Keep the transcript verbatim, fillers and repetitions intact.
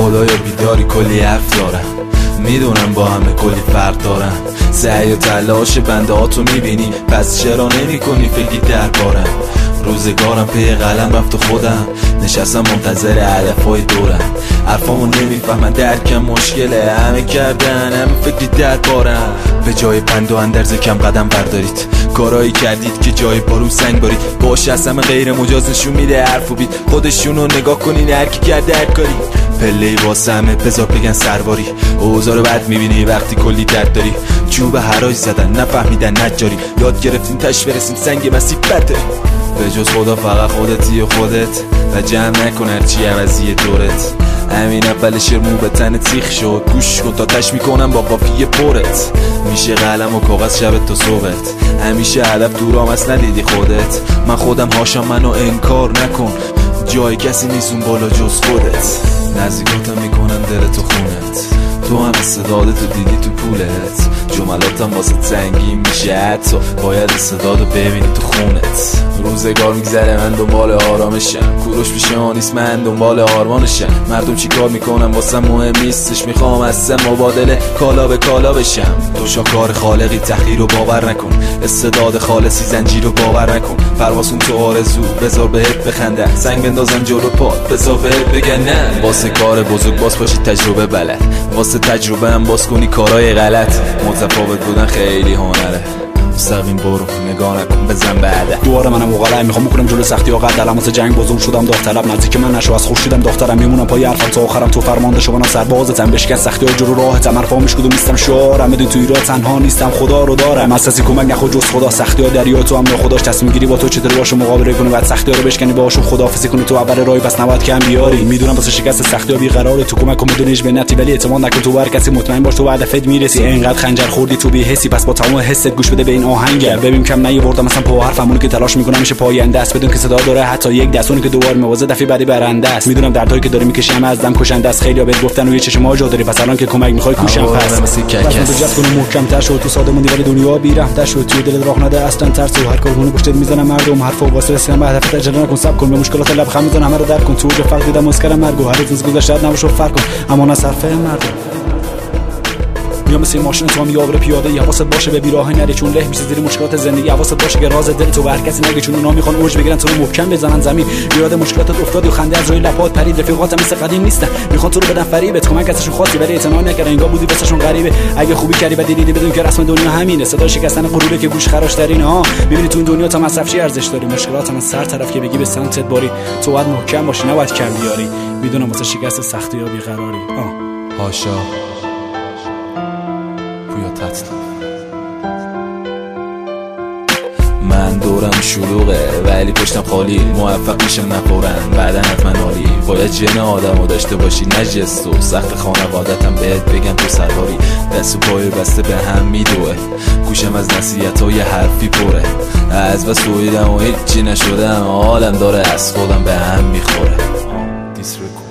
خدایا بیداری کلی حرف دارم، میدونم با همه کلی فرق دارم. سعی و تلاش بنده ها تو میبینی، پس چرا نمی کنی فکری دربارم؟ روزگارم پی قلم رفت و خودم نشستم منتظر علفای دورم. حرفامو نمیفهمن درکم مشکله، همه کردن همه فکری دربارم. به جای پند و اندرز کم قدم بردارید، کارایی کردید که جای بارون سنگ بارید. باشه از همه غیر مجاز نشون میده حرف و بید، خودشونو نگاه کنین هرکی کرده هر کاری. پله‌ای واسه همه بذار بگن سرباری، اوضاع رو بد میبینی وقتی کلی درد داری. چوب حراج زدن نفهمیدن نجاری، یاد گرفتیم تش برسیم سنگ مسیح برداری. به جز خدا فقط خودتی و خودت، و جمع نکن هرچی عوضی دورت. همین اول شعر مو به تن تیخ شد، گوش کن تا تش میکنم با قافیه پرت. میشه قلم و کاغذ شب تا صبحت، همیشه هدف دورام از ندیدی خودت. من خودم هاشم منو انکار نکن، جای کسی نیست اون بالا جز خودت. نزدیکاتم میکنم دلتو خونت، تو هم استعدادتو دیدی تو پولت. جملاتم واسه سنگین میشه، حتی باید استعدادو ببینی تو خونت. روزگار میگذره من دنبال آرامشم، کوروش پیش ما نیست من دنبال آرمانشم. مردم چی کار میکنم واسه مهم نیستش، میخوام از سه مبادله کالا به کالا بشم. تو شاکار خالقی تحقیر رو باور نکن، استعداد خالصی زنجیر رو باور نکن. پرواسون تو آرزو بذار بهت بخنده، سنگ بندازم جلو پات بذار بهت بگن نه. واسه کار بزرگ باز باشی تجربه بلد، واسه تجربه هم باز کنی کارهای غلط. متفاوت بودن خیلی هنره، مستقیم برو نگاه نکن بزن بعده. دوباره منم مقالم میخوام بکنم جلو سختی ها قد علامت جنگ بزرگ شدم داوطلب. نزدیک من نشو از خورشیدم دخترم، میمونم پای حرفم تا آخرم. تو فرمانده شو منم سربازتم، بشکن سختی ها جلو راهتم. حرفام میش کدوم نیستم شعارم، بدون تو ایران تنها نیستم خدا رو دارم. از کسی کمک نخو جز خدا، سختی ها دریا تو هم خداش. تصمیم گیری با تو چطوری باشه مقابله کنی، بعد سختی ها رو بشکنی باهاشون خداحافظی کنی. تو اول راهی پس نباید کم بیاری. میدونم واسه شکست سختی ها بیقراره، تو کمک کن بدونیش به نتی، ولی اعتماد نکن تو هر کسی. مطمئن باش تو بعد فد میرسی. اینقدر خنجر خوردی تو بی حسی، پس با تمام حست گوش بده به این آهنگ. ببین کم نیاوردم مثلا پا حرفمونو که تلاش میکنم میشه پاینده است، بدون که صدا داره حتی یک دستونی که دوباره موازه دفعه بعدی برنده است. میدونم دردایی که داری میکشی همه از دم کشنده است. خیلی‌ها بهت گفتن و یه چشم آجا داری، پس الان که کمک میخوای کوشم پس مثل ککس جست کنو محکم تر شو. تو ساده موندی ولی دنیا بی رحم تر شو. توی دلت راه نده اصلا ترس و هر کارونه پشتت میزنم مردم. حرف و واسه رسیدن به هدف تجربه نکن، صبر کن به مشکلات لب خم میزنم همه رو درک کن. تو جو فرق دیدم مسکر مرگ و هر روز گذشته نباشه فرق کن، اما نه صرفه مردم. یا مثل ماشین تو هم یاور پیاده، حواست باشه به بیراهی نری چون له میشه زیر مشکلات زندگی. حواست باشه که راز دل تو به هر کسی نگی، چون اونا میخوان اوج بگیرن تو رو محکم بزنن زمین. یاد مشکلاتت افتادی و خنده از روی لبات پرید. رفیقاتم مثل قدیم نیستن، میخوان تو رو بدن فریبت. کمک ازشون خواستی ولی اعتنا نکردن، انگار بودی واسهشون غریبه. اگه خوبی کردی بعد دیدی بدون که رسم دنیا همینه. صدای شکستن غروره که گوش خراش ترین ها. ببینی تو این دنیا تا مصرف چی ارزش داری. مشکلات هم سر طرف که بگی به سمتت باری. تو باید محکم باشی نباید کم بیاری. میدونم واسه شکست سختی ها بیقراری. هاشا پویا تطلف. من دورم شلوغه ولی پشتم خالی، موفق میشم نپرن بعدن حتما عالی. باید جن آدمو داشته باشی نه جستو، سخت خانوادتم بهت بگم تو سرباری. دست و پای بسته به هم میدوه، گوشم از نصیحتای حرفی پره. از بس دویدم و هیچی نشدم، حالم داره از خودم به هم میخوره.